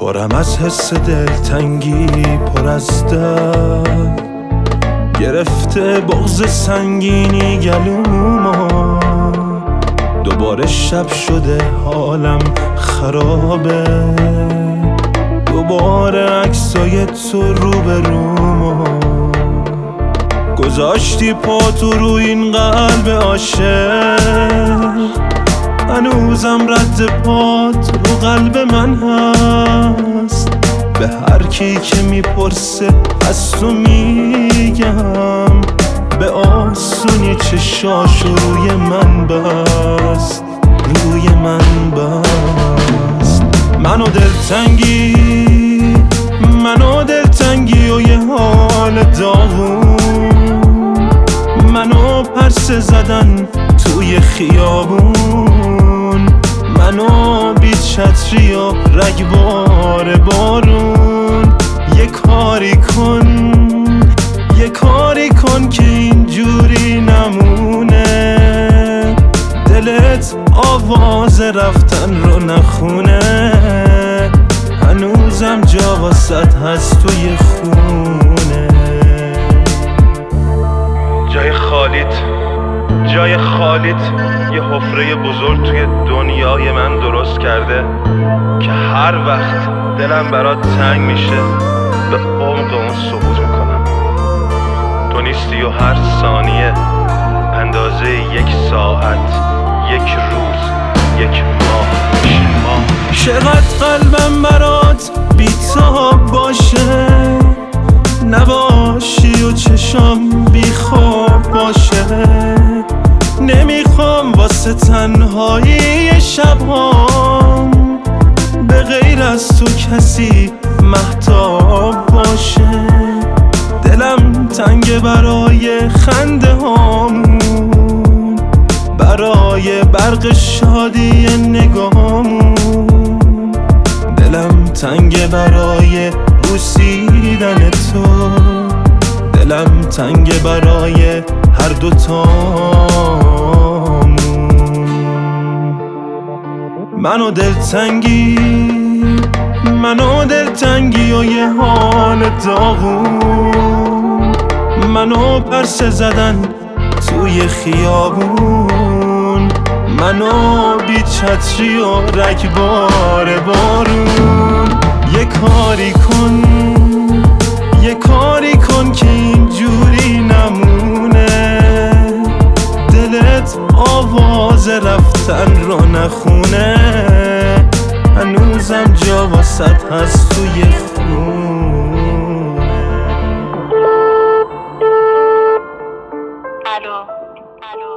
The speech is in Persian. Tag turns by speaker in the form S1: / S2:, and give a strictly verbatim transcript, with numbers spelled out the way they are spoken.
S1: پرم از حس دلتنگی، پر از درد گرفته بغض سنگینی گلومو. دوباره شب شده حالم خرابه، دوباره عکسای تو روبرومو. گذاشتی پاتو رو این قلب عاشق، هنوزم رد پات رو قلب من هست. به هر کی که میپرسه از تو میگم، به آسونی چشاش روی من بست، روی من بست. منو دلتنگی، منو دلتنگی و یه حال داغون، منو پرسه زدن توی خیابون، منو بی چتری و رگبار بارون. یه کاری کن، یه کاری کن که اینجوری نمونه، دلت آواز رفتن رو نخونه. هنوزم جا واسط هست توی خونه.
S2: جای خالیت، جای خالیت یه حفره بزرگ توی دنیای من درست کرده که هر وقت دلم برات تنگ میشه به عمق اون سقوط میکنم. تو نیستی و هر ثانیه اندازه یک ساعت، یک روز، یک ماه میشه ماه.
S1: چقدر قلبم برات بی‌تاب باشه، نباشی و چشام بی خواب باشه. نمیخوام واسه تنهایی شبهام به غیر از تو کسی مهتاب باشه. دلم تنگ برای خنده هامون، برای برق شادی نگاهمون. دلم تنگ برای بوسیدن تو، دلم تنگ برای هر دوتامون. منو دلتنگی، منو دلتنگی و یه حال داغون، منو پرسه زدن توی خیابون، منو بی چتری و رگبار بارون. یه کاری کن، یه کاری کن که اینجوری نمونه، دلت آواز رفتن رو نخونه. هنوزم جا واسط هست توی خونه.
S3: الو الو